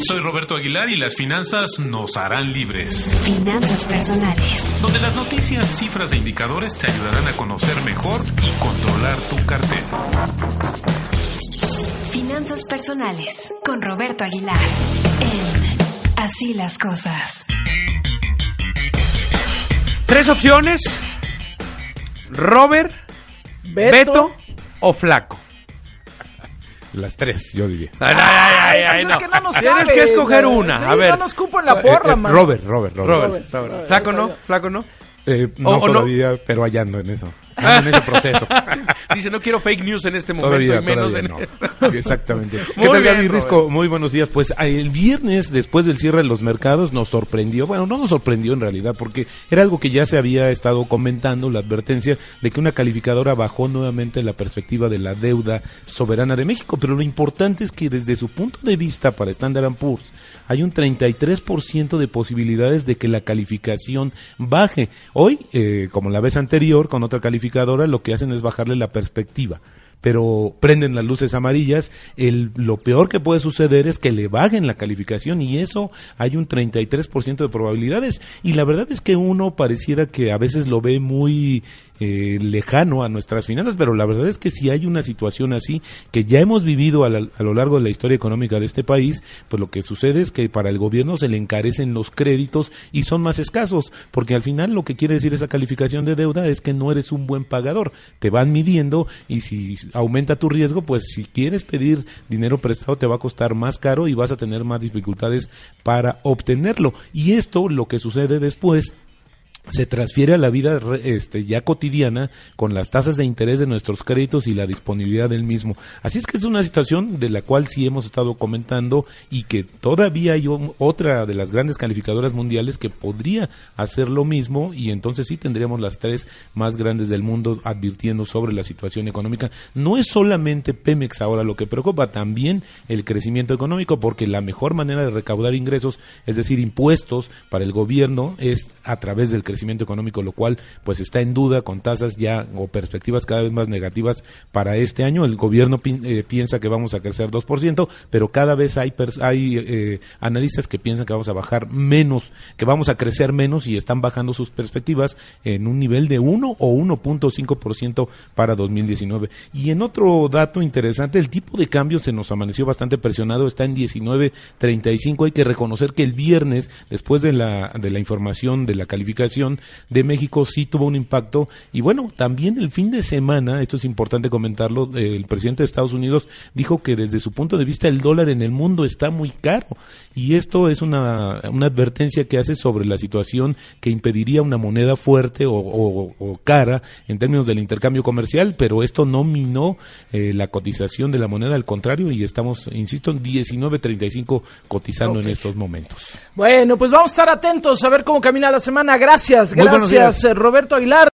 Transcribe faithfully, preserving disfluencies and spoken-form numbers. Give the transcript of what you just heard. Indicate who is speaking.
Speaker 1: soy Roberto Aguilar y las finanzas nos harán libres.
Speaker 2: Finanzas personales.
Speaker 1: Donde las noticias, cifras e indicadores te ayudarán a conocer mejor y controlar tu cartera.
Speaker 2: Finanzas personales con Roberto Aguilar en Así las Cosas.
Speaker 3: Tres opciones: Robert, Beto, Beto o Flaco.
Speaker 4: Las tres, yo diría.
Speaker 3: Ay, ay, ay, ay,
Speaker 5: no.
Speaker 3: no.
Speaker 5: Es que no nos
Speaker 3: Tienes
Speaker 5: cabe,
Speaker 3: que escoger
Speaker 5: no,
Speaker 3: una.
Speaker 5: sí,
Speaker 3: A ver.
Speaker 5: No nos cupo en la porra,
Speaker 4: eh, eh,
Speaker 5: man.
Speaker 4: Robert, Robert, Robert.
Speaker 3: Robert,
Speaker 5: Robert,
Speaker 3: Robert.
Speaker 5: Robert.
Speaker 3: Flaco no, Flaco no.
Speaker 4: Eh, no
Speaker 3: O- o no.
Speaker 4: todavía, pero hallando en eso. Ando en ese proceso.
Speaker 3: Dice, no quiero fake news en este momento
Speaker 4: Todavía,
Speaker 3: y menos
Speaker 4: todavía
Speaker 3: en
Speaker 4: no. Exactamente.
Speaker 3: Muy
Speaker 4: ¿Qué tal,
Speaker 3: bien,
Speaker 4: Gaby
Speaker 3: Robert.
Speaker 4: Risco? Muy buenos días. Pues el viernes, después del cierre de los mercados, nos sorprendió. Bueno, no nos sorprendió en realidad, porque era algo que ya se había estado comentando, la advertencia de que una calificadora bajó nuevamente la perspectiva de la deuda soberana de México. Pero lo importante es que desde su punto de vista para Standard and Poor's, hay un treinta y tres por ciento de posibilidades de que la calificación baje. Hoy, eh, como la vez anterior, con otra calificadora, lo que hacen es bajarle la perspectiva. Pero prenden las luces amarillas. El, lo peor que puede suceder es que le bajen la calificación, y eso hay un treinta y tres por ciento de probabilidades. Y la verdad es que uno pareciera que a veces lo ve muy eh, lejano a nuestras finanzas, pero la verdad es que si hay una situación así, que ya hemos vivido a, la, a lo largo de la historia económica de este país, pues lo que sucede es que para el gobierno se le encarecen los créditos y son más escasos, porque al final lo que quiere decir esa calificación de deuda es que no eres un buen pagador. Te van midiendo, y si aumenta tu riesgo, pues si quieres pedir dinero prestado te va a costar más caro y vas a tener más dificultades para obtenerlo. Y esto, lo que sucede después, se transfiere a la vida este, ya cotidiana, con las tasas de interés de nuestros créditos y la disponibilidad del mismo. Así es que es una situación de la cual sí hemos estado comentando, y que todavía hay un, otra de las grandes calificadoras mundiales que podría hacer lo mismo, y entonces sí tendríamos las tres más grandes del mundo advirtiendo sobre la situación económica. No es solamente Pemex ahora lo que preocupa, también el crecimiento económico, porque la mejor manera de recaudar ingresos, es decir, impuestos para el gobierno, es a través del crecimiento económico, lo cual pues está en duda, con tasas ya o perspectivas cada vez más negativas para este año. El gobierno pi- eh, piensa que vamos a crecer dos por ciento, pero cada vez hay pers- hay eh, analistas que piensan que vamos a bajar menos, que vamos a crecer menos, y están bajando sus perspectivas en un nivel de uno o uno punto cinco por ciento para dos mil diecinueve. Y en otro dato interesante, el tipo de cambio se nos amaneció bastante presionado, está en diecinueve treinta y cinco. Hay que reconocer que el viernes, después de la de la información de la calificación de México, sí tuvo un impacto. Y bueno, también el fin de semana, esto es importante comentarlo, eh, el presidente de Estados Unidos dijo que desde su punto de vista el dólar en el mundo está muy caro, y esto es una, una advertencia que hace sobre la situación que impediría una moneda fuerte o, o, o cara en términos del intercambio comercial, pero esto no minó eh, la cotización de la moneda, al contrario, y estamos, insisto, en diecinueve treinta y cinco cotizando okay. en estos momentos.
Speaker 5: Bueno, pues vamos a estar atentos a ver cómo camina la semana. Gracias,
Speaker 4: Muy buenos días.
Speaker 5: gracias, Roberto Aguilar.